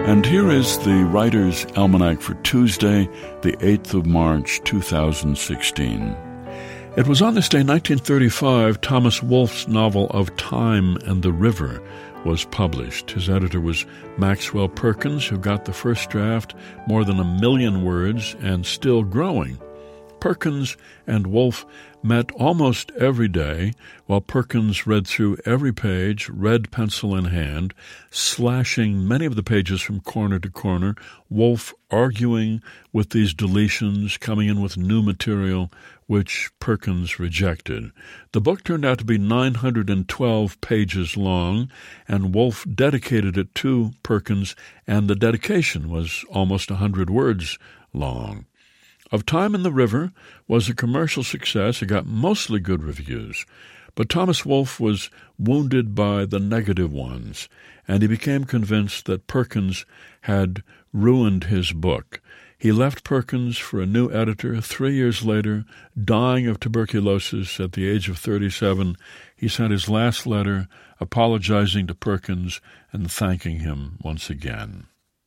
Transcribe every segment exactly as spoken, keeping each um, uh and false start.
And here is the Writer's Almanac for Tuesday, the eighth of March, two thousand sixteen. It was on this day, nineteen thirty-five, Thomas Wolfe's novel Of Time and the River was published. His editor was Maxwell Perkins, who got the first draft more than a million words and still growing. Perkins and Wolfe met almost every day while Perkins read through every page, red pencil in hand, slashing many of the pages from corner to corner, Wolfe arguing with these deletions, coming in with new material, which Perkins rejected. The book turned out to be nine hundred twelve pages long, and Wolfe dedicated it to Perkins, and the dedication was almost one hundred words long. Of Time and the River was a commercial success. It got mostly good reviews. But Thomas Wolfe was wounded by the negative ones, and he became convinced that Perkins had ruined his book. He left Perkins for a new editor. Three years later, dying of tuberculosis at the age of thirty-seven, he sent his last letter apologizing to Perkins and thanking him once again.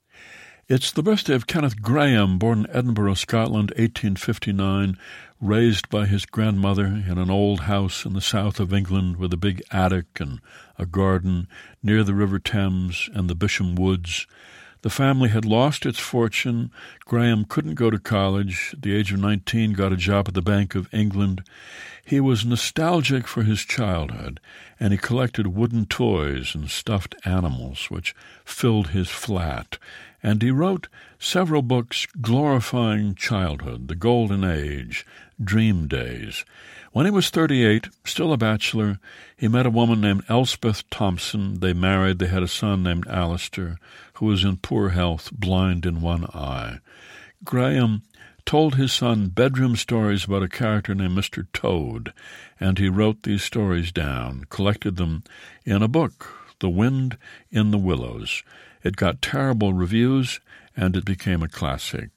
It's the birthday of Kenneth Grahame, born in Edinburgh, Scotland, eighteen fifty-nine, raised by his grandmother in an old house in the south of England with a big attic and a garden near the River Thames and the Bisham Woods. The family had lost its fortune. Grahame couldn't go to college. At the age of nineteen, got a job at the Bank of England. He was nostalgic for his childhood, and he collected wooden toys and stuffed animals, which filled his flat. And he wrote several books glorifying childhood, the golden age, dream days. When he was thirty-eight, still a bachelor, he met a woman named Elspeth Thompson. They married. They had a son named Alistair, who was in poor health, blind in one eye. Grahame told his son bedroom stories about a character named Mister Toad, and he wrote these stories down, collected them in a book, The Wind in the Willows. It got terrible reviews, and it became a classic.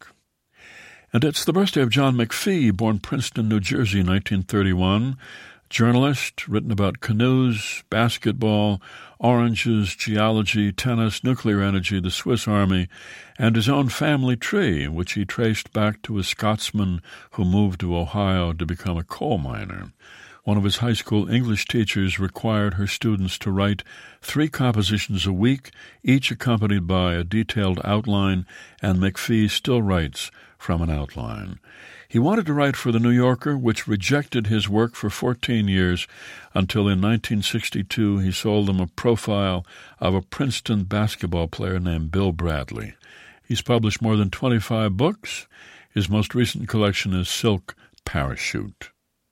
And it's the birthday of John McPhee, born Princeton, New Jersey, nineteen thirty-one. Journalist, written about canoes, basketball, oranges, geology, tennis, nuclear energy, the Swiss Army, and his own family tree, which he traced back to a Scotsman who moved to Ohio to become a coal miner. One of his high school English teachers required her students to write three compositions a week, each accompanied by a detailed outline, and McPhee still writes from an outline. He wanted to write for The New Yorker, which rejected his work for fourteen years, until in nineteen sixty-two he sold them a profile of a Princeton basketball player named Bill Bradley. He's published more than twenty-five books. His most recent collection is Silk Parachute.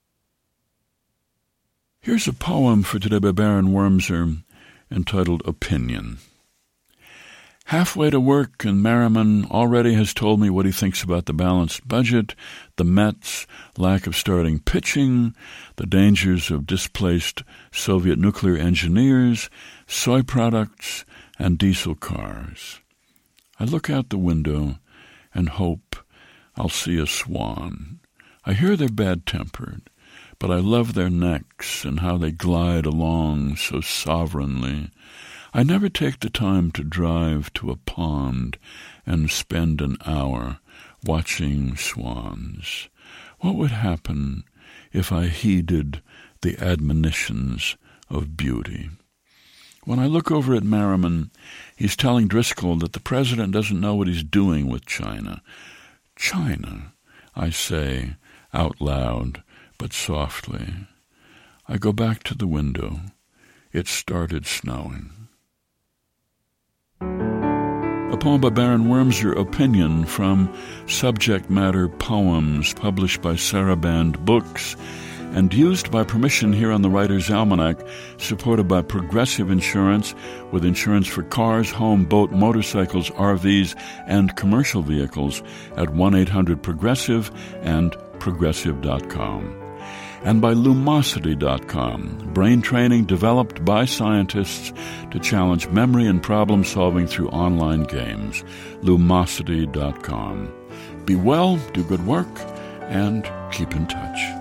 Here's a poem for today by Baron Wormser entitled Opinion. Halfway to work, and Merriman already has told me what he thinks about the balanced budget, the Mets' lack of starting pitching, the dangers of displaced Soviet nuclear engineers, soy products, and diesel cars. I look out the window and hope I'll see a swan. I hear they're bad-tempered, but I love their necks and how they glide along so sovereignly. I never take the time to drive to a pond and spend an hour watching swans. What would happen if I heeded the admonitions of beauty? When I look over at Merriman, he's telling Driscoll that the president doesn't know what he's doing with China. China, I say out loud, but softly. I go back to the window. It started snowing. A poem by Baron Wormser, Opinion, from Subject Matter Poems, published by Saraband Books, and used by permission here on the Writer's Almanac, supported by Progressive Insurance, with insurance for cars, home, boat, motorcycles, R Vs, and commercial vehicles at one eight hundred progressive and progressive dot com. And by Lumosity dot com, brain training developed by scientists to challenge memory and problem-solving through online games. Lumosity dot com. Be well, do good work, and keep in touch.